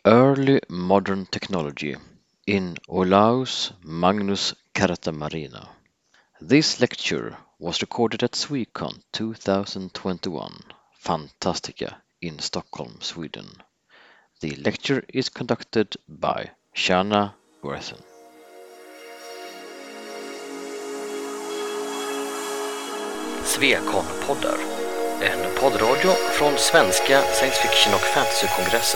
Early Modern Technology in Olaus Magnus Carta Marina. This lecture was recorded at Swecon 2021, Fantastica in Stockholm, Sweden. The lecture is conducted by Shana Worthen. Swecon-poddar. En poddradio från svenska science fiction och fantasykongresser.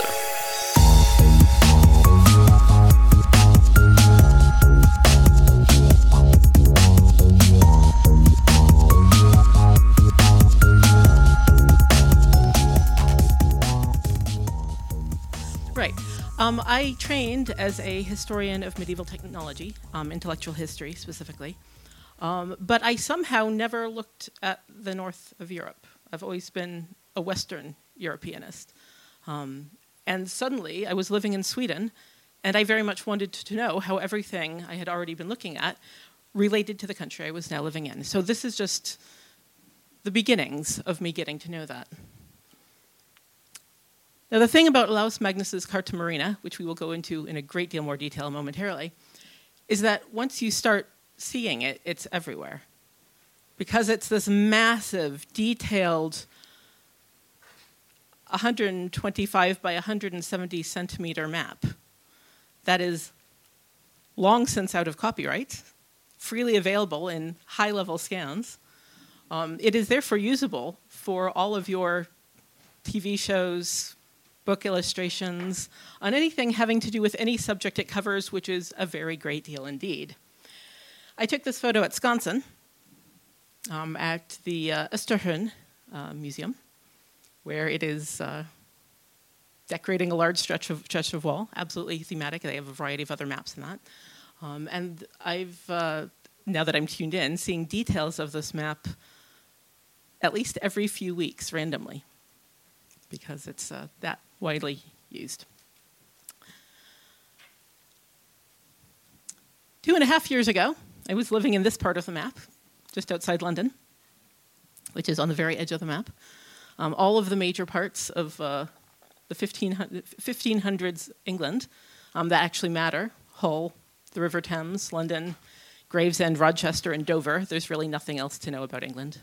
Right. I trained as a historian of medieval technology, intellectual history specifically, but I somehow never looked at the north of Europe. I've always been a Western Europeanist. And suddenly I was living in Sweden, and I very much wanted to know how everything I had already been looking at related to the country I was now living in. So this is just the beginnings of me getting to know that. Now, the thing about Olaus Magnus's Carta Marina, which we will go into in a great deal more detail momentarily, is that once you start seeing it, it's everywhere. Because it's this massive, detailed 125 by 170 centimeter map that is long since out of copyright, freely available in high-level scans. It is therefore usable for all of your TV shows, book illustrations, on anything having to do with any subject it covers, which is a very great deal indeed. I took this photo at Skansen, at the Österhörn Museum, where it is decorating a large stretch of wall, absolutely thematic. They have a variety of other maps in that. And I've, now that I'm tuned in, seeing details of this map at least every few weeks randomly, because it's that widely used. 2.5 years ago, I was living in this part of the map, just outside London, which is on the very edge of the map. All of the major parts of the 1500s England that actually matter, Hull, the River Thames, London, Gravesend, Rochester, and Dover. There's really nothing else to know about England.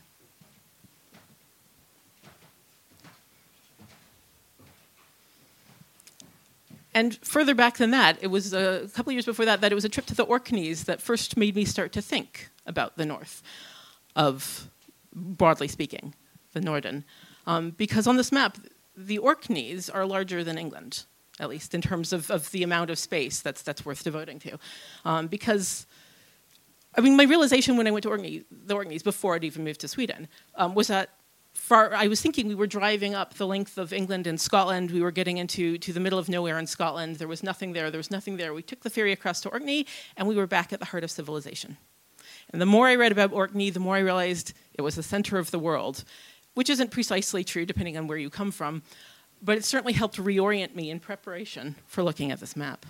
And further back than that, it was a couple of years before that, it was a trip to the Orkneys that first made me start to think about the north of, broadly speaking, the Norden. Because on this map, the Orkneys are larger than England, at least in terms of the amount of space that's worth devoting to. Because, I mean, my realization when I went to the Orkneys before I'd even moved to Sweden, was that I was thinking we were driving up the length of England and Scotland. We were getting into the middle of nowhere in Scotland. There was nothing there. There was nothing there. We took the ferry across to Orkney, and we were back at the heart of civilization. And the more I read about Orkney, the more I realized it was the center of the world, which isn't precisely true depending on where you come from, but it certainly helped reorient me in preparation for looking at this map.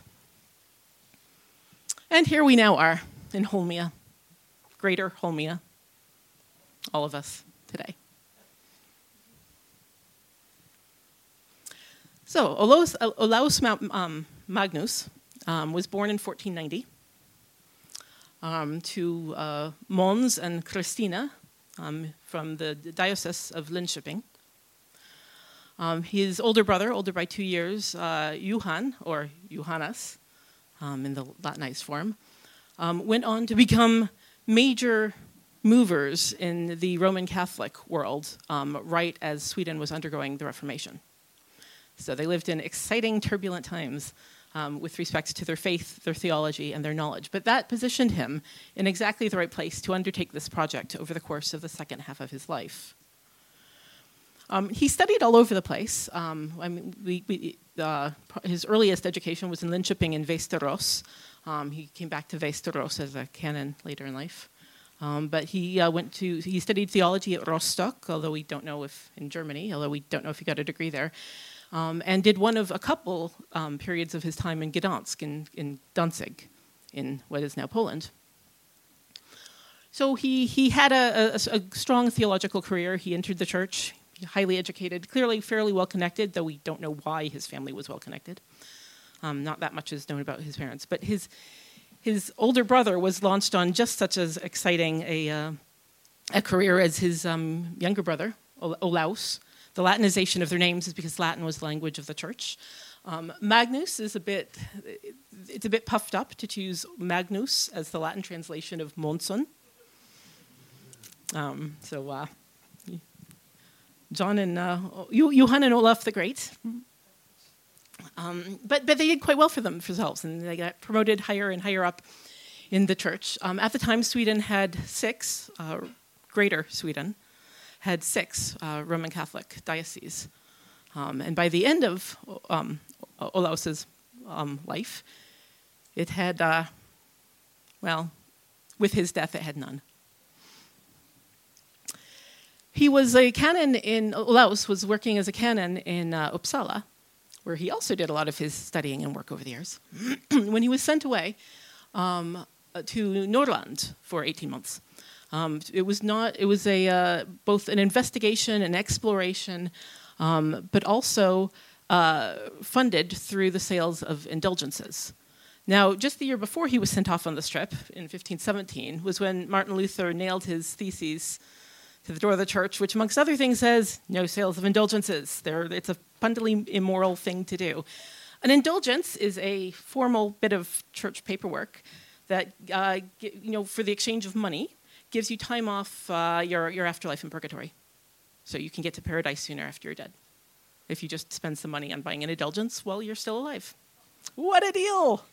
And here we now are in Holmia, Greater Holmia, all of us today. So, Olaus Magnus was born in 1490 to Måns and Christina from the Diocese of Linköping. His older brother, older by 2 years, Johann, or Johannes, in the Latinized form, went on to become major movers in the Roman Catholic world, right as Sweden was undergoing the Reformation. So they lived in exciting, turbulent times with respect to their faith, their theology, and their knowledge. But that positioned him in exactly the right place to undertake this project over the course of the second half of his life. He studied all over the place. His earliest education was in Linköping and Västerås. He came back to Västerås as a canon later in life. But he studied theology at Rostock, although we don't know if in Germany, although we don't know if he got a degree there. And did one of a couple periods of his time in Gdansk, in Danzig, in what is now Poland. So he had a strong theological career. He entered the church. highly educated, clearly fairly well connected, though we don't know why his family was well connected. Not that much is known about his parents, but his older brother was launched on just such as exciting a career as his younger brother, Olaus. The Latinization of their names is because Latin was the language of the church. Magnus is a bit puffed up to choose Magnus as the Latin translation of Monson. John and Johann and Olaf the Great. But they did quite well for themselves, and they got promoted higher and higher up in the church. At the time, Sweden had six, Greater Sweden, had six Roman Catholic dioceses. And by the end of Olaus's life, it had, with his death, it had none. He was a canon Olaus was working as a canon in Uppsala, where he also did a lot of his studying and work over the years, when he was sent away to Norrland for 18 months. It was both an investigation and exploration, but also funded through the sales of indulgences. Now, just the year before he was sent off on this trip, in 1517, was when Martin Luther nailed his theses to the door of the church, which, amongst other things, says no sales of indulgences. It's a fundamentally immoral thing to do. An indulgence is a formal bit of church paperwork that, for the exchange of money, gives you time off your afterlife in purgatory, so you can get to paradise sooner after you're dead. If you just spend some money on buying an indulgence while you're still alive. What a deal!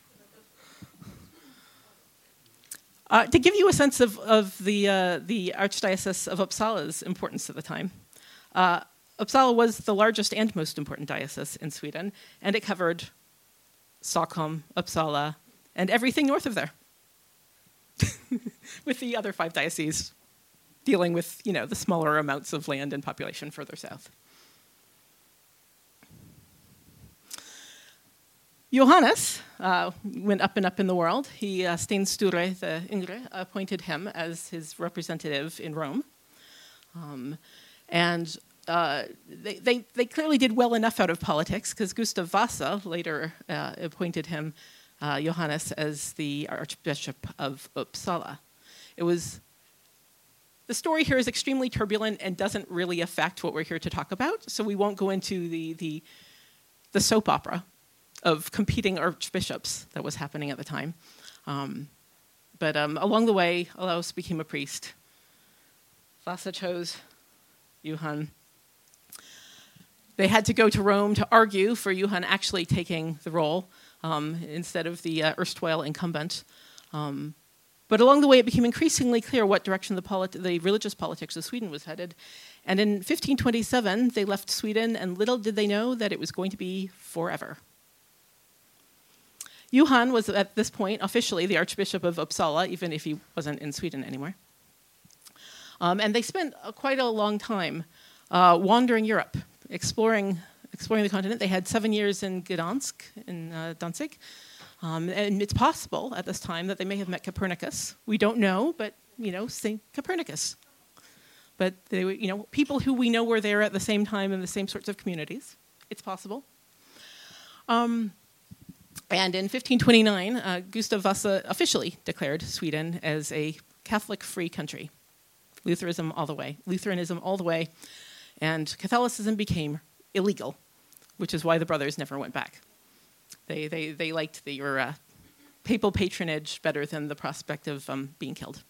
To give you a sense of the Archdiocese of Uppsala's importance at the time, Uppsala was the largest and most important diocese in Sweden, and it covered Stockholm, Uppsala, and everything north of there, with the other 5 dioceses dealing with, the smaller amounts of land and population further south. Johannes went up and up in the world. Sten Sture the Yngre appointed him as his representative in Rome. They clearly did well enough out of politics, because Gustav Vasa later appointed him, Johannes, as the Archbishop of Uppsala. The story here is extremely turbulent and doesn't really affect what we're here to talk about, so we won't go into the soap opera of competing archbishops that was happening at the time. But along the way, Olaus became a priest. Vasa chose Johann. They had to go to Rome to argue for Johann actually taking the role instead of the erstwhile incumbent. But along the way, it became increasingly clear what direction the religious politics of Sweden was headed. And in 1527, they left Sweden, and little did they know that it was going to be forever. Johann was at this point officially the Archbishop of Uppsala, even if he wasn't in Sweden anymore. And they spent quite a long time wandering Europe, exploring the continent. They had 7 years in Gdansk, in Danzig. And it's possible at this time that they may have met Copernicus. We don't know, but, St. Copernicus. But they were, people who we know were there at the same time in the same sorts of communities. It's possible. And in 1529, Gustav Vasa officially declared Sweden as a Catholic-free country. Lutheranism all the way. And Catholicism became illegal, which is why the brothers never went back. They liked your papal patronage better than the prospect of being killed.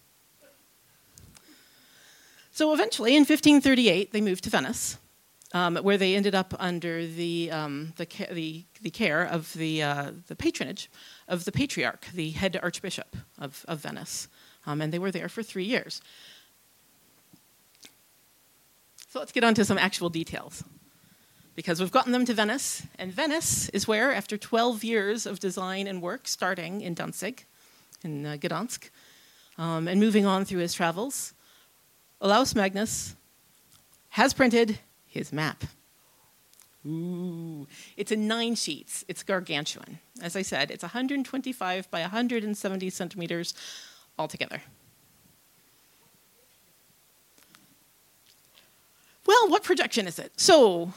So eventually, in 1538, they moved to Venice, where they ended up under the care of the patronage of the Patriarch, the head Archbishop of Venice. And they were there for 3 years. So let's get on to some actual details, because we've gotten them to Venice, and Venice is where, after 12 years of design and work, starting in Danzig, in Gdansk, and moving on through his travels, Olaus Magnus has printed his map. Ooh, it's in 9 sheets. It's gargantuan. As I said, it's 125 by 170 centimeters altogether. Well, what projection is it? So,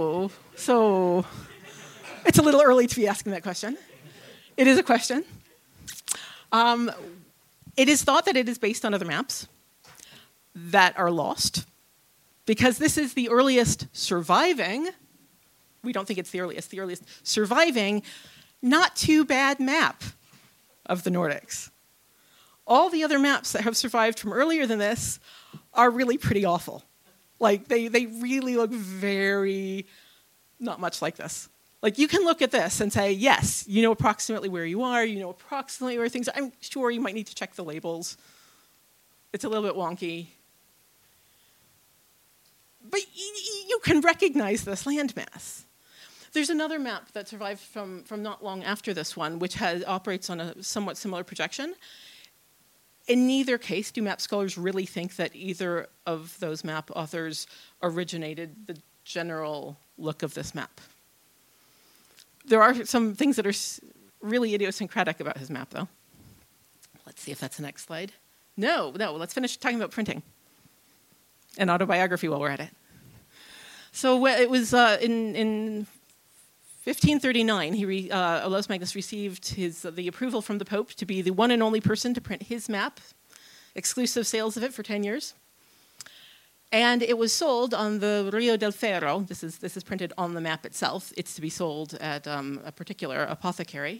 it's a little early to be asking that question. It is a question. It is thought that it is based on other maps that are lost, because this is the earliest surviving, we don't think it's the earliest surviving, not too bad map of the Nordics. All the other maps that have survived from earlier than this are really pretty awful. Like, they really look very not much like this. Like, you can look at this and say, yes, you know approximately where you are, you know approximately where things are. I'm sure you might need to check the labels. It's a little bit wonky. But you can recognize this landmass. There's another map that survived from not long after this one, which operates on a somewhat similar projection. In neither case do map scholars really think that either of those map authors originated the general look of this map. There are some things that are really idiosyncratic about his map, though. Let's see if that's the next slide. No, let's finish talking about printing and autobiography while we're at it. So it was in 1539, Olaus Magnus received the approval from the Pope to be the one and only person to print his map, exclusive sales of it for 10 years. And it was sold on the Rio del Ferro. This is printed on the map itself. It's to be sold at a particular apothecary,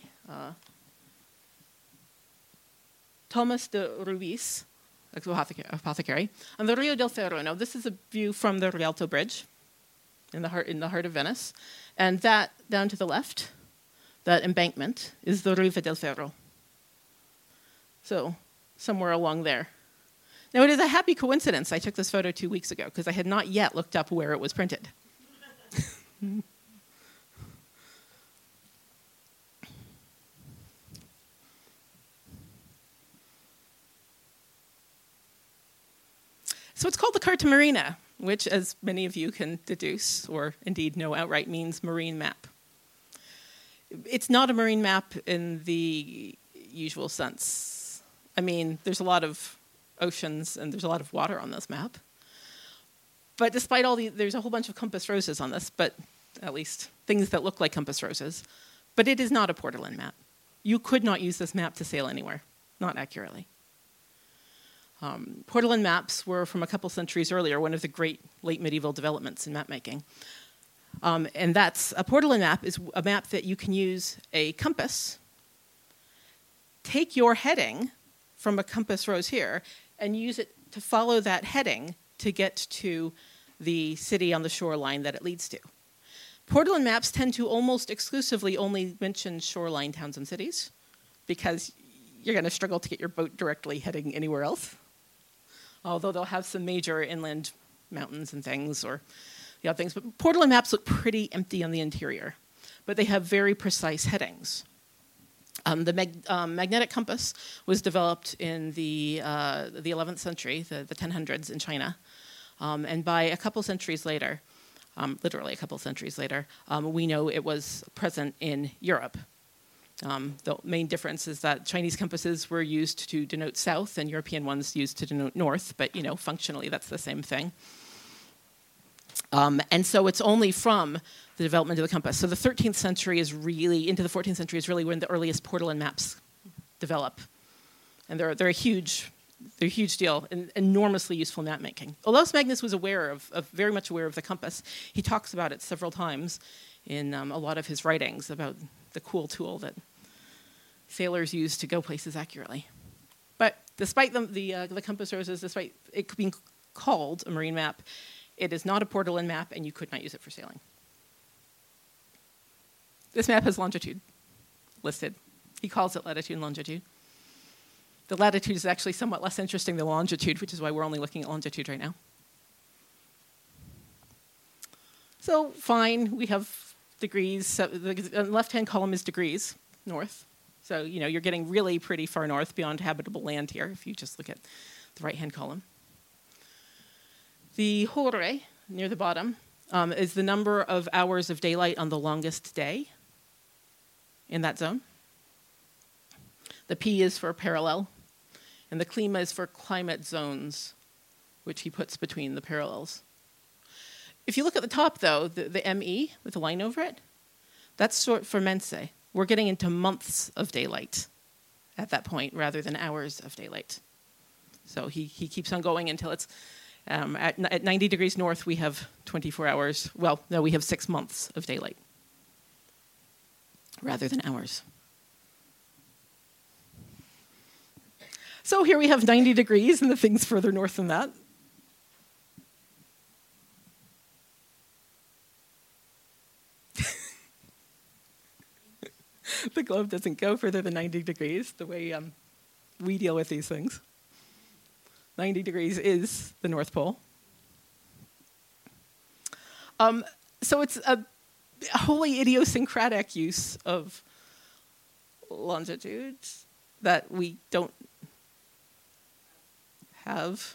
Thomas de Ruiz, apothecary, on the Rio del Ferro. Now, this is a view from the Rialto Bridge in the heart of Venice. And that, down to the left, that embankment, is the Riva del Ferro. So, somewhere along there. Now, it is a happy coincidence I took this photo 2 weeks ago, because I had not yet looked up where it was printed. So it's called the Carta Marina, which, as many of you can deduce, or indeed know outright, means marine map. It's not a marine map in the usual sense. I mean, there's a lot of oceans and there's a lot of water on this map. But despite there's a whole bunch of compass roses on this, but at least things that look like compass roses. But it is not a Portolan map. You could not use this map to sail anywhere, not accurately. Portolan maps were from a couple centuries earlier, one of the great late medieval developments in map making. And that's a Portolan map is a map that you can use a compass, take your heading from a compass rose here, and use it to follow that heading to get to the city on the shoreline that it leads to. Portolan maps tend to almost exclusively only mention shoreline towns and cities, because you're going to struggle to get your boat directly heading anywhere else. Although they'll have some major inland mountains and things, or the other things. But Portolan maps look pretty empty on the interior, but they have very precise headings. The magnetic compass was developed in the 11th century, the 1000s in China. And by a couple centuries later, literally a couple centuries later, we know it was present in Europe. The main difference is that Chinese compasses were used to denote south and European ones used to denote north, but functionally that's the same thing. And so it's only from the development of the compass. So the 13th century is really, into the 14th century is really when the earliest Portolan maps develop. And they're a huge deal, and enormously useful map making. Olaus Magnus was very much aware of the compass. He talks about it several times in a lot of his writings about the cool tool that sailors use to go places accurately. But despite the compass roses, despite it being called a marine map, it is not a Portolan map, and you could not use it for sailing. This map has longitude listed. He calls it latitude and longitude. The latitude is actually somewhat less interesting than longitude, which is why we're only looking at longitude right now. So fine, we have degrees. The left-hand column is degrees north. So you're getting really pretty far north beyond habitable land here if you just look at the right-hand column. The hore, near the bottom, is the number of hours of daylight on the longest day in that zone. The P is for parallel, and the klima is for climate zones, which he puts between the parallels. If you look at the top, though, the ME with the line over it, that's short for Mense. We're getting into months of daylight at that point rather than hours of daylight. So he keeps on going until it's at 90 degrees north, we have 24 hours. Well, no, we have 6 months of daylight rather than hours. So here we have 90 degrees and the things further north than that. The globe doesn't go further than 90 degrees the way we deal with these things. 90 degrees is the North Pole. So it's a wholly idiosyncratic use of longitude that we don't have.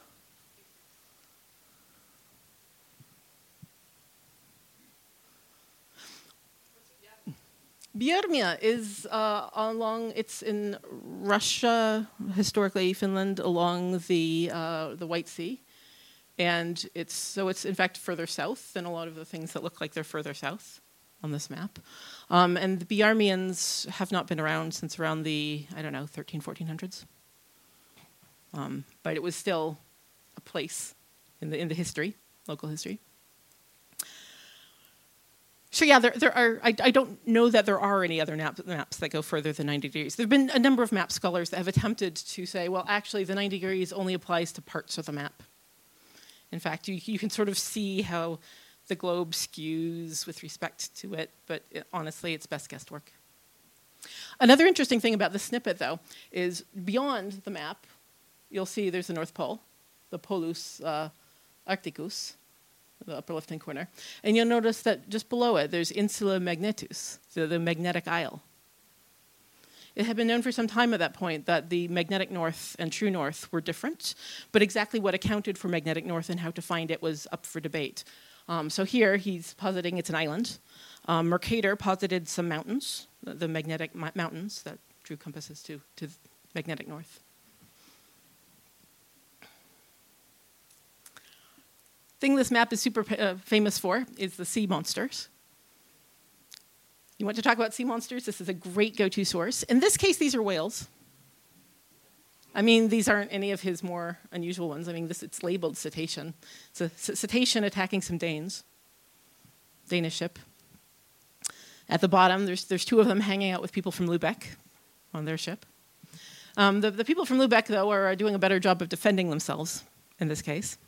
Björmia is it's in Russia, historically Finland, along the White Sea. And it's in fact further south than a lot of the things that look like they're further south on this map. And the Bjarmians have not been around since around the, 1400s. But it was still a place in the history, local history. So yeah, there are. I don't know that there are any other maps that go further than 90 degrees. There have been a number of map scholars that have attempted to say, well, actually, the 90 degrees only applies to parts of the map. In fact, you can sort of see how the globe skews with respect to it, but honestly, it's best guesswork. Another interesting thing about the snippet, though, is beyond the map, you'll see there's the North Pole, the Polus Arcticus, the upper left-hand corner. And you'll notice that just below it, there's Insula Magnetus, the magnetic isle. It had been known for some time at that point that the magnetic north and true north were different, but exactly what accounted for magnetic north and how to find it was up for debate. So here, he's positing it's an island. Mercator posited some mountains, the magnetic mountains that drew compasses to magnetic north. Thing this map is super famous for is the sea monsters. You want to talk about sea monsters? This is a great go-to source. In this case, these are whales. I mean, these aren't any of his more unusual ones. I mean, it's labeled cetacean. It's a cetacean attacking some Danish ship. At the bottom, there's 2 of them hanging out with people from Lübeck on their ship. The people from Lübeck, though, are doing a better job of defending themselves in this case.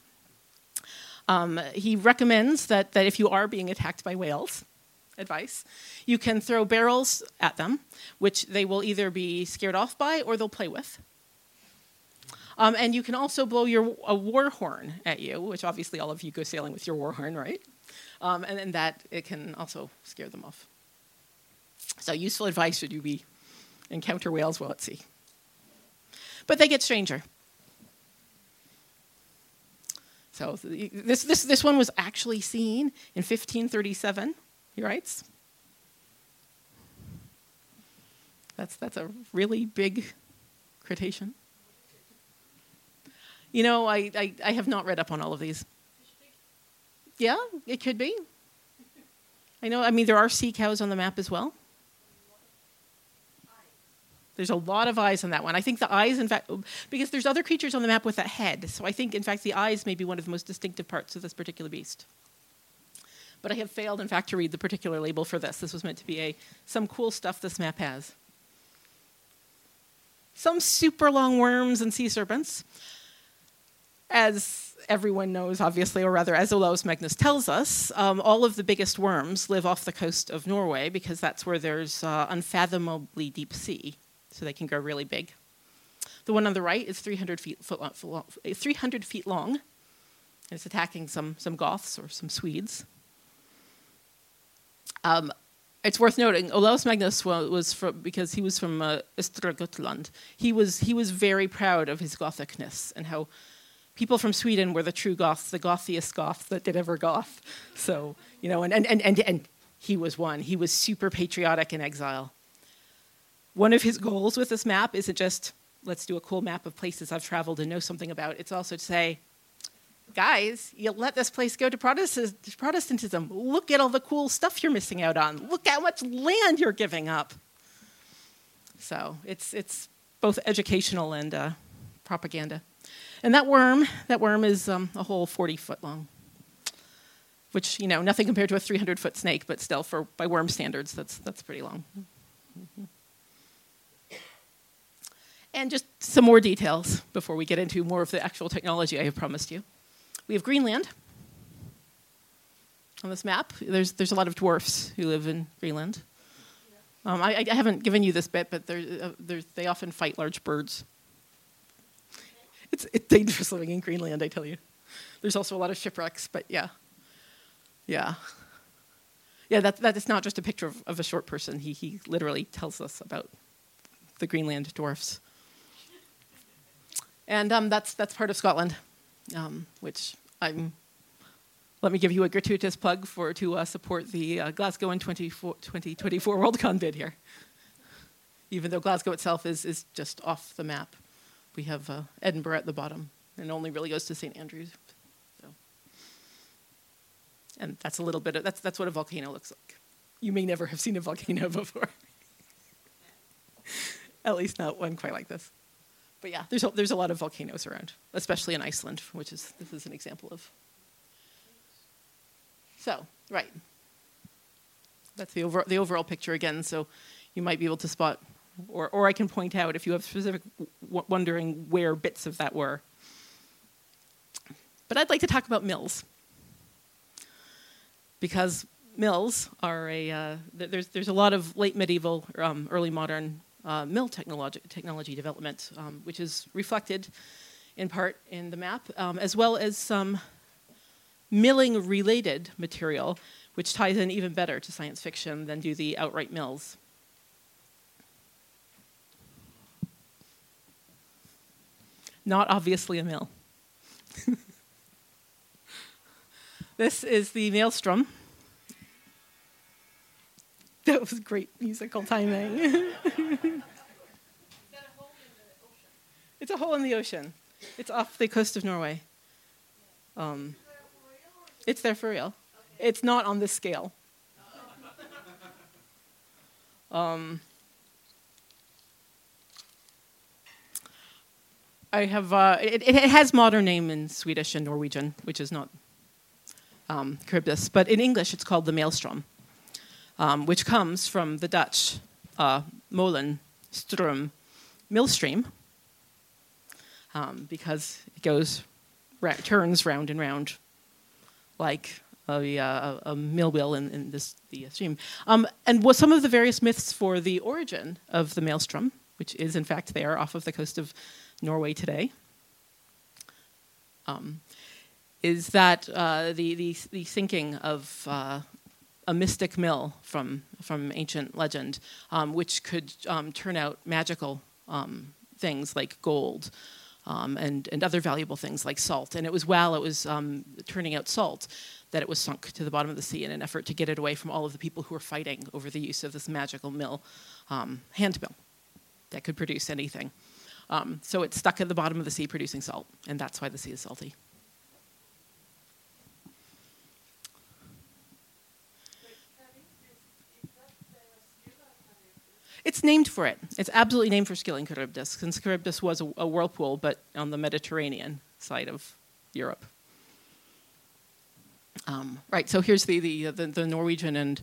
He recommends that if you are being attacked by whales, advice, you can throw barrels at them, which they will either be scared off by or they'll play with. And you can also blow a war horn at you, which obviously all of you go sailing with your war horn, right? And then that, it can also scare them off. So useful advice should you encounter whales while at sea. But they get stranger. So this one was actually seen in 1537, he writes. That's a really big Cretacean. You know, I have not read up on all of these. Yeah, it could be. I mean, there are sea cows on the map as well. There's a lot of eyes on that one. I think the eyes, in fact, because there's other creatures on the map with a head. So I think, in fact, the eyes may be one of the most distinctive parts of this particular beast. But I have failed, in fact, to read the particular label for this. This was meant to be some cool stuff this map has. Some super long worms and sea serpents. As everyone knows, obviously, or rather, as Olaus Magnus tells us, all of the biggest worms live off the coast of Norway because that's where there's unfathomably deep sea. So they can grow really big. The one on the right is 300 feet long. And it's attacking some Goths or some Swedes. It's worth noting, Olaus Magnus because he was from Östra Götaland. He was very proud of his Gothicness and how people from Sweden were the true Goths, the Gothiest Goths that did ever Goth. So, and he was one. He was super patriotic in exile. One of his goals with this map isn't just, let's do a cool map of places I've traveled and know something about. It's also to say, guys, you let this place go to Protestantism. Look at all the cool stuff you're missing out on. Look how much land you're giving up. So it's both educational and propaganda. And that worm is a whole 40 foot long, which, nothing compared to a 300-foot snake, but still, by worm standards, that's pretty long. Mm-hmm. And just some more details before we get into more of the actual technology I have promised you. We have Greenland on this map. There's a lot of dwarfs who live in Greenland. I haven't given you this bit, but they often fight large birds. It's dangerous living in Greenland, I tell you. There's also a lot of shipwrecks, but yeah. That is not just a picture of a short person. He literally tells us about the Greenland dwarfs. And that's part of Scotland, which let me give you a gratuitous plug to support the Glasgow in 2024 Worldcon bid here. Even though Glasgow itself is just off the map. We have Edinburgh at the bottom, and only really goes to St. Andrews. So. And that's a little bit that's what a volcano looks like. You may never have seen a volcano before. At least not one quite like this. But yeah, there's a lot of volcanoes around, especially in Iceland, this is an example of. So, right. That's the overall picture again, so you might be able to spot, or I can point out if you have specific wondering where bits of that were. But I'd like to talk about mills. Because mills are there's a lot of late medieval, early modern mill technology development, which is reflected in part in the map, as well as some milling-related material, which ties in even better to science fiction than do the outright mills. Not obviously a mill. This is the Maelstrom. That was great musical timing. It's a hole in the ocean. It's off the coast of Norway. It's there for real. Okay. It's not on this scale. I have it has modern name in Swedish and Norwegian, which is not Charybdis, but in English it's called the Maelstrom, which comes from the Dutch molen, stroom, mill stream, because it turns round and round like a mill wheel in the stream. And what some of the various myths for the origin of the Maelstrom, which is in fact there off of the coast of Norway today, is that the sinking of a mystic mill from ancient legend, which could turn out magical things like gold and other valuable things like salt. And it was while it was turning out salt that it was sunk to the bottom of the sea in an effort to get it away from all of the people who were fighting over the use of this magical mill, hand mill, that could produce anything. So it's stuck at the bottom of the sea producing salt, and that's why the sea is salty. It's named for it. It's absolutely named for Skilling Charybdis, since Charybdis was a whirlpool, but on the Mediterranean side of Europe. Right, so here's the Norwegian and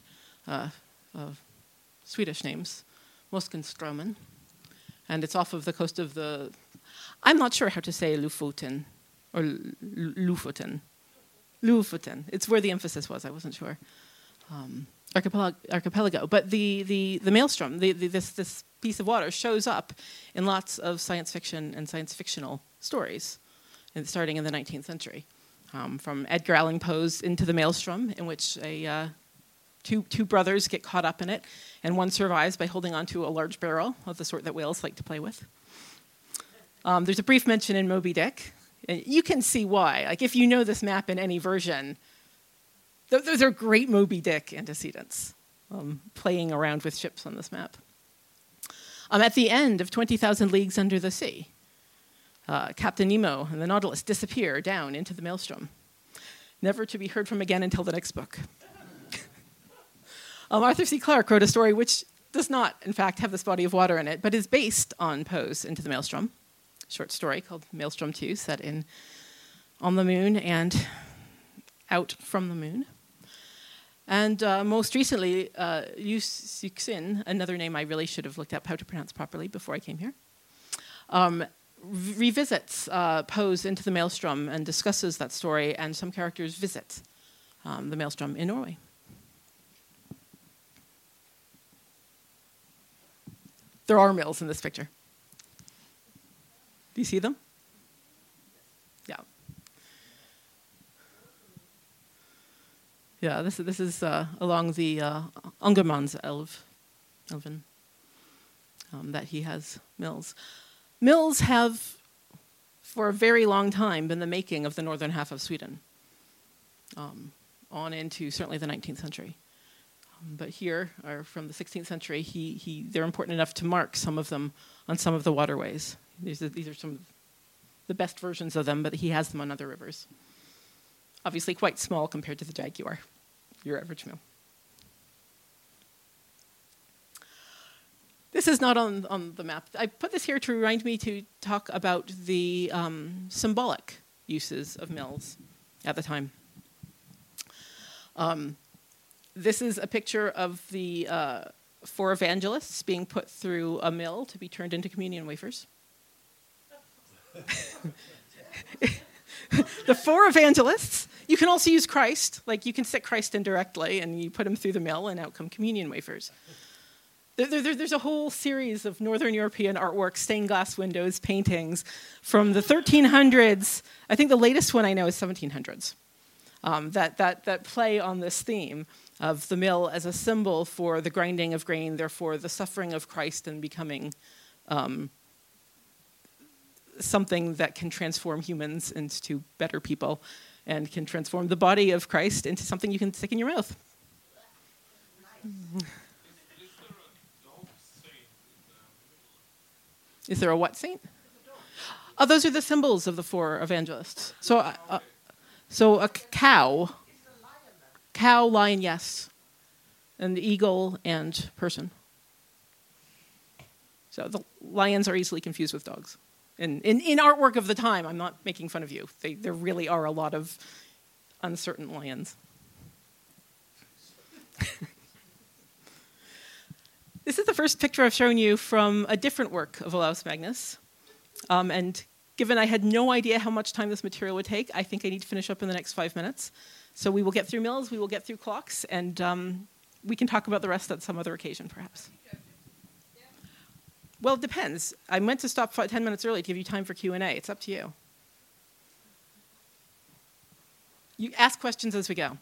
Swedish names, Moskenströmen, and it's off of the coast of the, I'm not sure how to say Lofoten, or Lofoten. Lofoten, it's where the emphasis was, I wasn't sure. Archipelago, but the Maelstrom, this piece of water shows up in lots of science fiction and science fictional stories, starting in the 19th century. From Edgar Allan Poe's Into the Maelstrom, in which two brothers get caught up in it, and one survives by holding onto a large barrel of the sort that whales like to play with. There's a brief mention in Moby Dick. And you can see why. Like, if you know this map in any version, those are great Moby Dick antecedents, playing around with ships on this map. At the end of 20,000 Leagues Under the Sea, Captain Nemo and the Nautilus disappear down into the maelstrom, never to be heard from again until the next book. Arthur C. Clarke wrote a story which does not, in fact, have this body of water in it, but is based on Poe's Into the Maelstrom, a short story called Maelstrom 2, set on the moon and out from the moon. And most recently, Yu Cixin, another name I really should have looked up how to pronounce properly before I came here, revisits Poe's Into the Maelstrom and discusses that story, and some characters visit the Maelstrom in Norway. There are mills in this picture. Do you see them? Yeah. Yeah, this is along the Ångermanelven, that he has mills. Mills have, for a very long time, been the making of the northern half of Sweden, on into certainly the 19th century. But here, or from the 16th century, they're important enough to mark some of them on some of the waterways. These are some of the best versions of them, but he has them on other rivers. Obviously quite small compared to the Jaguar, your average mill. This is not on the map. I put this here to remind me to talk about the symbolic uses of mills at the time. This is a picture of the 4 evangelists being put through a mill to be turned into communion wafers. The 4 evangelists. You can also use Christ. Like, you can stick Christ in directly, and you put him through the mill, and out come communion wafers. There's a whole series of Northern European artwork, stained glass windows, paintings from the 1300s. I think the latest one I know is 1700s. That play on this theme of the mill as a symbol for the grinding of grain, therefore the suffering of Christ and becoming something that can transform humans into better people and can transform the body of Christ into something you can stick in your mouth. Is there a what saint? Oh, those are the symbols of the 4 evangelists. So a cow, lion, yes, and eagle and person. So the lions are easily confused with dogs. In artwork of the time, I'm not making fun of you. There really are a lot of uncertain lions. This is the first picture I've shown you from a different work of Olaus Magnus. And given I had no idea how much time this material would take, I think I need to finish up in the next 5 minutes. So we will get through mills, we will get through clocks, and we can talk about the rest at some other occasion, perhaps. Well, it depends. I meant to stop 10 minutes early to give you time for Q&A. It's up to you. You ask questions as we go.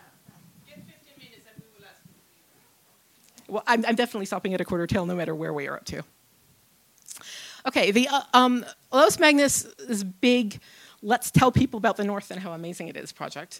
Well, I'm definitely stopping at a quarter till, no matter where we are up to. Okay, the Olaus Magnus is big. Let's tell people about the North and how amazing it is project.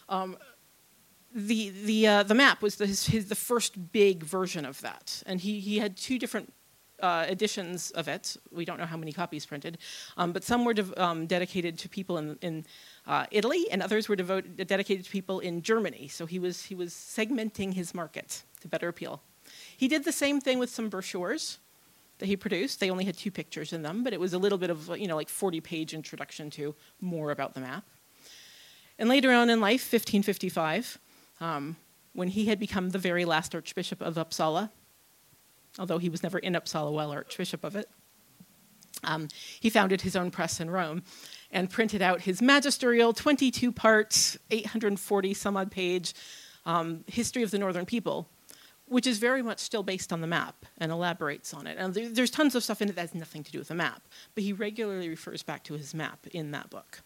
The map was the first big version of that, and he had 2 different editions of it. We don't know how many copies printed, but some were dedicated to people in Italy, and others were dedicated to people in Germany. So he was segmenting his market to better appeal. He did the same thing with some brochures that he produced. They only had 2 pictures in them, but it was a little bit of, like 40-page introduction to more about the map. And later on in life, 1555, when he had become the very last Archbishop of Uppsala, although he was never in Uppsala while Archbishop of it, he founded his own press in Rome and printed out his magisterial 22-part, 840-some-odd page history of the Northern people, which is very much still based on the map and elaborates on it. And there's tons of stuff in it that has nothing to do with the map, but he regularly refers back to his map in that book.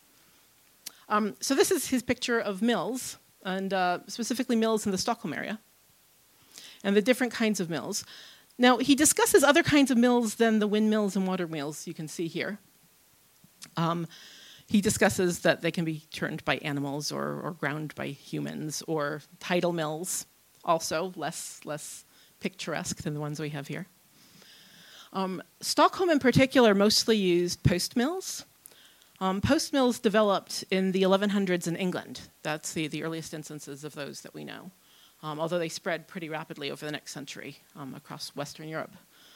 So this is his picture of mills, and specifically mills in the Stockholm area, and the different kinds of mills. Now, he discusses other kinds of mills than the windmills and water mills you can see here. He discusses that they can be turned by animals or ground by humans, or tidal mills, also less picturesque than the ones we have here. Stockholm in particular mostly used post mills. Post mills developed in the 1100s in England. That's the earliest instances of those that we know, although they spread pretty rapidly over the next century across Western Europe.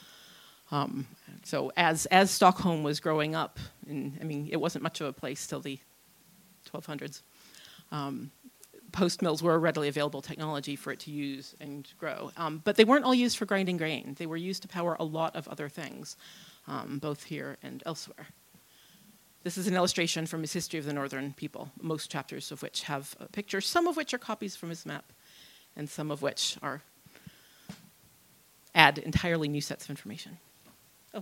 So as Stockholm was growing up, it wasn't much of a place till the 1200s. Post mills were a readily available technology for it to use and grow. But they weren't all used for grinding grain. They were used to power a lot of other things, both here and elsewhere. This is an illustration from his History of the Northern People, most chapters of which have pictures, some of which are copies from his map, and some of which add entirely new sets of information. Oh,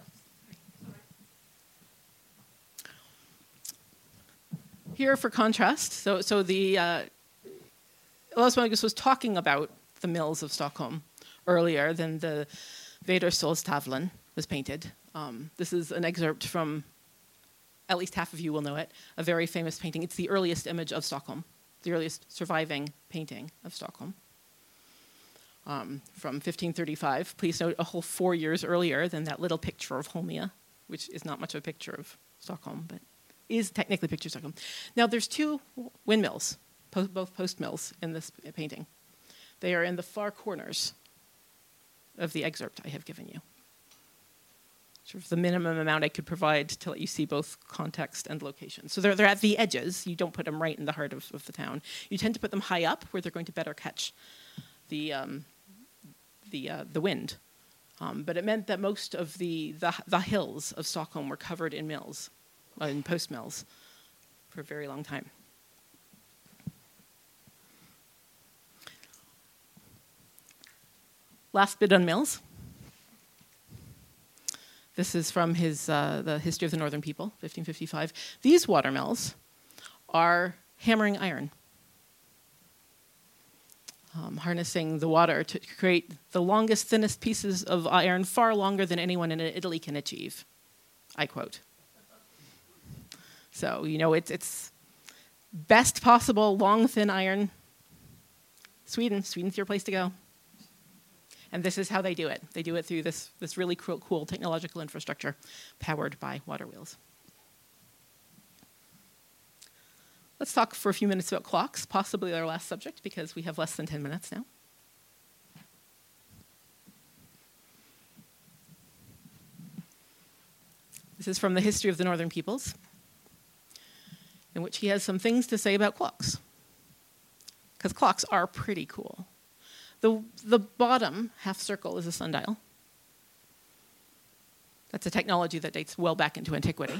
here for contrast, so the Olaus Magnus was talking about the mills of Stockholm earlier than the Väderstålstavlan was painted. This is an excerpt from, at least half of you will know it, a very famous painting. It's the earliest image of Stockholm, the earliest surviving painting of Stockholm. From 1535. Please note, a whole 4 years earlier than that little picture of Holmia, which is not much of a picture of Stockholm, but is technically a picture of Stockholm. Now, there's two windmills, both post mills, in this painting. They are in the far corners of the excerpt I have given you. Sort of the minimum amount I could provide to let you see both context and location. So they're at the edges. You don't put them right in the heart of the town. You tend to put them high up where they're going to better catch the wind. But it meant that most of the hills of Stockholm were covered in mills, in post mills, for a very long time. Last bit on mills. This is from his the History of the Northern People, 1555. These water mills are hammering iron. Harnessing the water to create the longest, thinnest pieces of iron, far longer than anyone in Italy can achieve. I quote. So, it's best possible long, thin iron. Sweden's your place to go. And this is how they do it. They do it through this really cool technological infrastructure powered by water wheels. Let's talk for a few minutes about clocks, possibly our last subject, because we have less than 10 minutes now. This is from the History of the Northern Peoples, in which he has some things to say about clocks, because clocks are pretty cool. The bottom half circle is a sundial. That's a technology that dates well back into antiquity.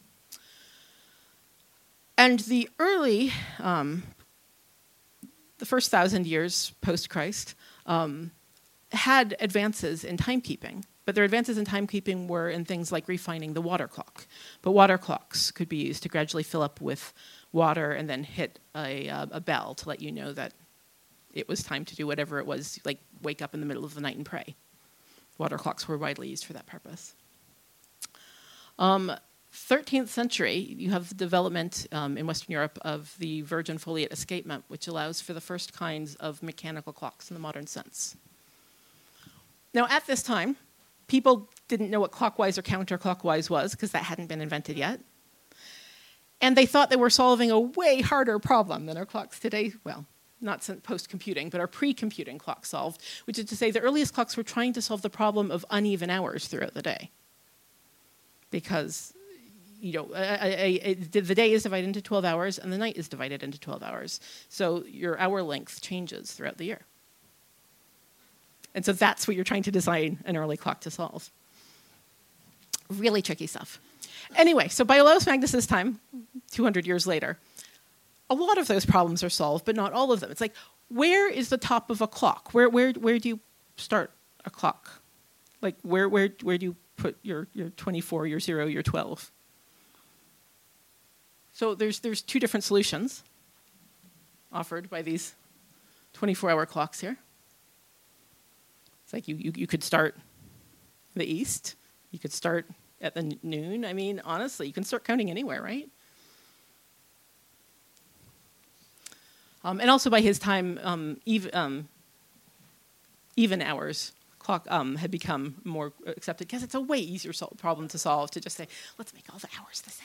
And the early, the first 1,000 years post-Christ, had advances in timekeeping. But their advances in timekeeping were in things like refining the water clock. But water clocks could be used to gradually fill up with water and then hit a bell to let you know that it was time to do whatever it was, like wake up in the middle of the night and pray. Water clocks were widely used for that purpose. 13th century, you have the development in Western Europe of the Virgin Foliot escapement, which allows for the first kinds of mechanical clocks in the modern sense. Now, at this time, people didn't know what clockwise or counterclockwise was, because that hadn't been invented yet. And they thought they were solving a way harder problem than our clocks today, well, not post-computing, but our pre-computing clocks solved, which is to say the earliest clocks were trying to solve the problem of uneven hours throughout the day. Because the day is divided into 12 hours and the night is divided into 12 hours. So your hour length changes throughout the year. And so that's what you're trying to design an early clock to solve. Really tricky stuff. Anyway, so by Olaus Magnus's time, 200 years later, a lot of those problems are solved, but not all of them. It's like, where is the top of a clock? Where do you start a clock? Like, where do you put your 24, your 0, your 12? So there's two different solutions offered by these 24-hour clocks here. It's like you could start the east. You could start at the noon. I mean, honestly, you can start counting anywhere, right? And also by his time, even hours clock had become more accepted because it's a way easier problem to solve to just say, let's make all the hours the same.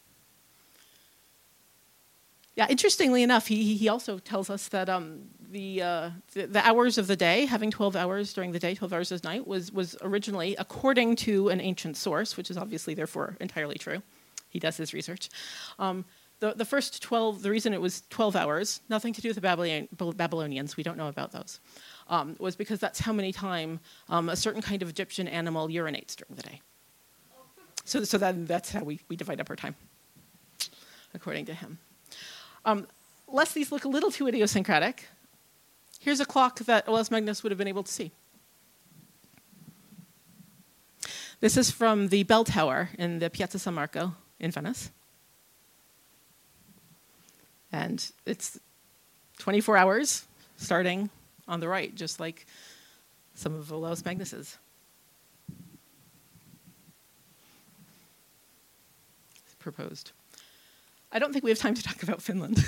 Yeah, interestingly enough, he also tells us that the hours of the day, having 12 hours during the day, 12 hours at night, was originally, according to an ancient source, which is obviously therefore entirely true. He does his research. The first 12, the reason it was 12 hours, nothing to do with the Babylonians, we don't know about those, was because that's how many times a certain kind of Egyptian animal urinates during the day. So that's how we divide up our time, according to him. Lest these look a little too idiosyncratic, here's a clock that Olaus Magnus would have been able to see. This is from the bell tower in the Piazza San Marco in Venice. And it's 24 hours starting on the right, just like some of Olaus Magnus's. Proposed. I don't think we have time to talk about Finland.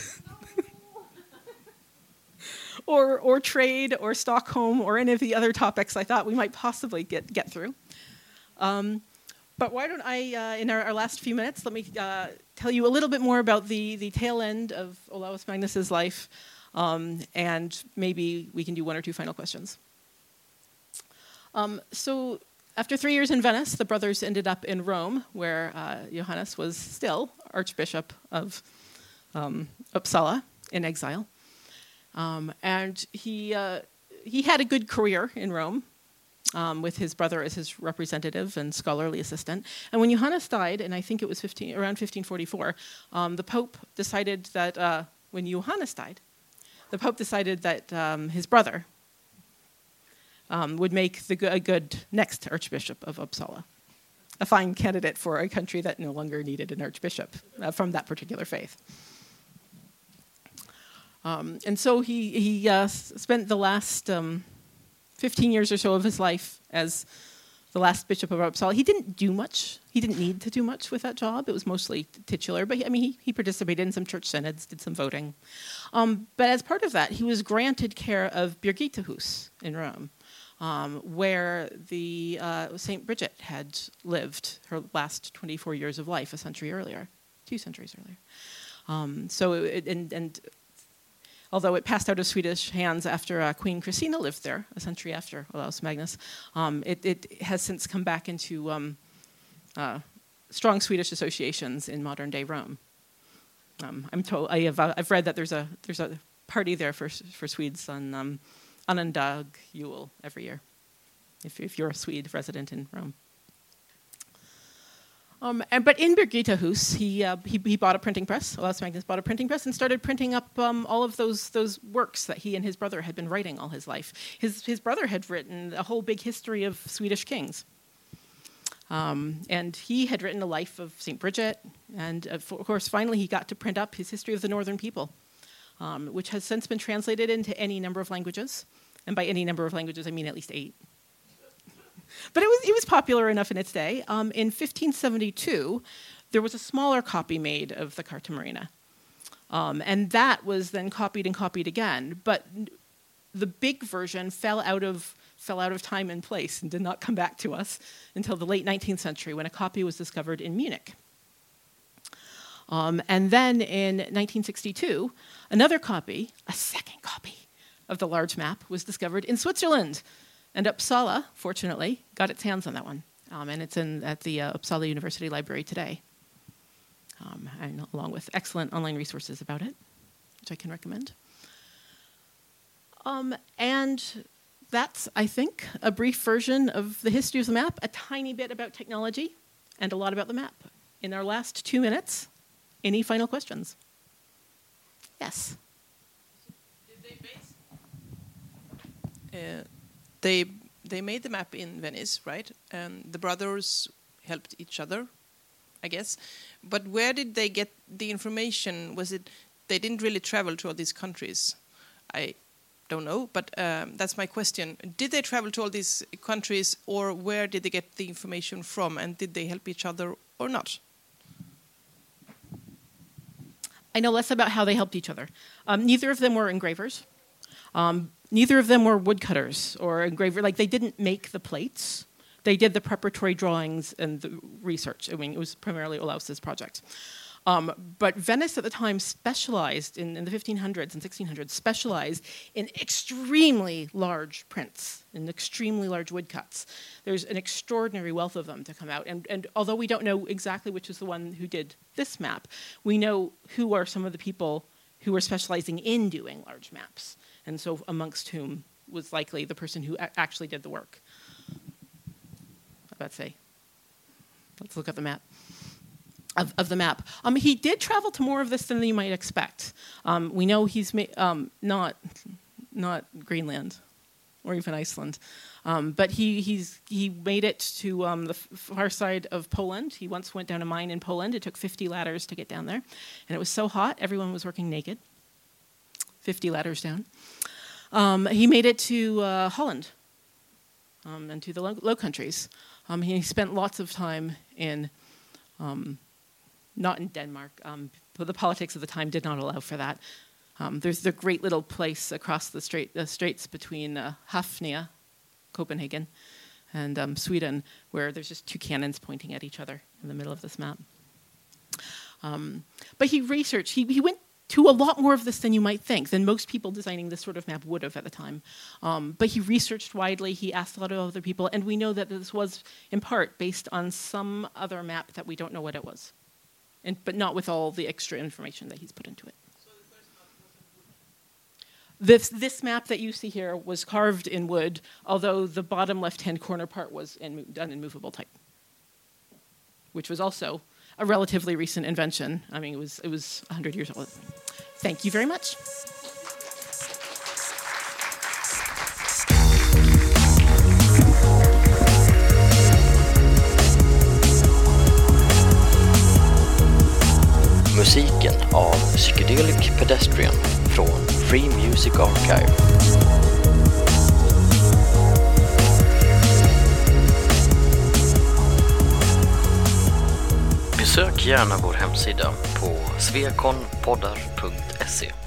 or trade, or Stockholm, or any of the other topics I thought we might possibly get through. But why don't I, in our last few minutes, let me tell you a little bit more about the tail end of Olaus Magnus's life, and maybe we can do one or two final questions. So after 3 years in Venice, the brothers ended up in Rome, where Johannes was still Archbishop of Uppsala in exile. And he had a good career in Rome, with his brother as his representative and scholarly assistant. And when Johannes died, and I think it was around 1544, the Pope decided that when Johannes died, the Pope decided that his brother would make a good next Archbishop of Uppsala, a fine candidate for a country that no longer needed an archbishop from that particular faith. And so he spent the last 15 years or so of his life as the last bishop of Uppsala. He didn't do much. He didn't need to do much with that job. It was mostly titular, but he participated in some church synods, did some voting. But as part of that, he was granted care of Birgitahus in Rome, where the Saint Bridget had lived her last 24 years of life, 2 centuries earlier. Although it passed out of Swedish hands after Queen Christina lived there, a century after Olaus Magnus, it has since come back into strong Swedish associations in modern-day Rome. I'm told I've read that there's a party there for Swedes on Annandag Jul every year, if you're a Swede resident in Rome. But in Birgitahus, he bought a printing press. Olaus Magnus bought a printing press and started printing up all of those works that he and his brother had been writing all his life. His brother had written a whole big history of Swedish kings. And he had written a life of St. Bridget. And of course, finally, he got to print up his history of the Northern people, which has since been translated into any number of languages. And by any number of languages, I mean at least 8. But it was popular enough in its day. In 1572, there was a smaller copy made of the Carta Marina. And that was then copied and copied again. But the big version fell out of time and place and did not come back to us until the late 19th century, when a copy was discovered in Munich. And then in 1962, another copy, a second copy of the large map, was discovered in Switzerland. And Uppsala, fortunately, got its hands on that one. And it's at the Uppsala University Library today, and along with excellent online resources about it, which I can recommend. And that's, I think, a brief version of the history of the map, a tiny bit about technology, and a lot about the map. In our last 2 minutes, any final questions? Yes? They made the map in Venice, right? And the brothers helped each other, I guess. But where did they get the information? Was it they didn't really travel to all these countries? I don't know, but that's my question. Did they travel to all these countries, or where did they get the information from? And did they help each other or not? I know less about how they helped each other. Neither of them were engravers. Neither of them were woodcutters or engravers. Like, they didn't make the plates. They did the preparatory drawings and the research. I mean, it was primarily Olaus's project. But Venice at the time specialized, in the 1500s and 1600s, specialized in extremely large prints, in extremely large woodcuts. There's an extraordinary wealth of them to come out. And although we don't know exactly which is the one who did this map, we know who are some of the people who were specializing in doing large maps, and so amongst whom was likely the person who actually did the work. Let's say, let's look at the map. Of the map. He did travel to more of this than you might expect. We know he's not Greenland or even Iceland, but he made it to the far side of Poland. He once went down a mine in Poland. It took 50 ladders to get down there, and it was so hot everyone was working naked. 50 ladders down. He made it to Holland and to the Low Countries. He spent lots of time in. Not in Denmark, but the politics of the time did not allow for that. There's the great little place across the straits between Hafnia, Copenhagen, and Sweden, where there's just two cannons pointing at each other in the middle of this map. But he researched, he went to a lot more of this than you might think, than most people designing this sort of map would have at the time. But he researched widely, he asked a lot of other people, and we know that this was, in part, based on some other map that we don't know what it was. But not with all the extra information that he's put into it. So the first map was in wood? This map that you see here was carved in wood, although the bottom left-hand corner part was done in movable type, which was also a relatively recent invention. I mean, it was 100 years old. Thank you very much. Musiken av Psychedelic Pedestrian från Free Music Archive. Besök gärna vår hemsida på svekonpoddar.se.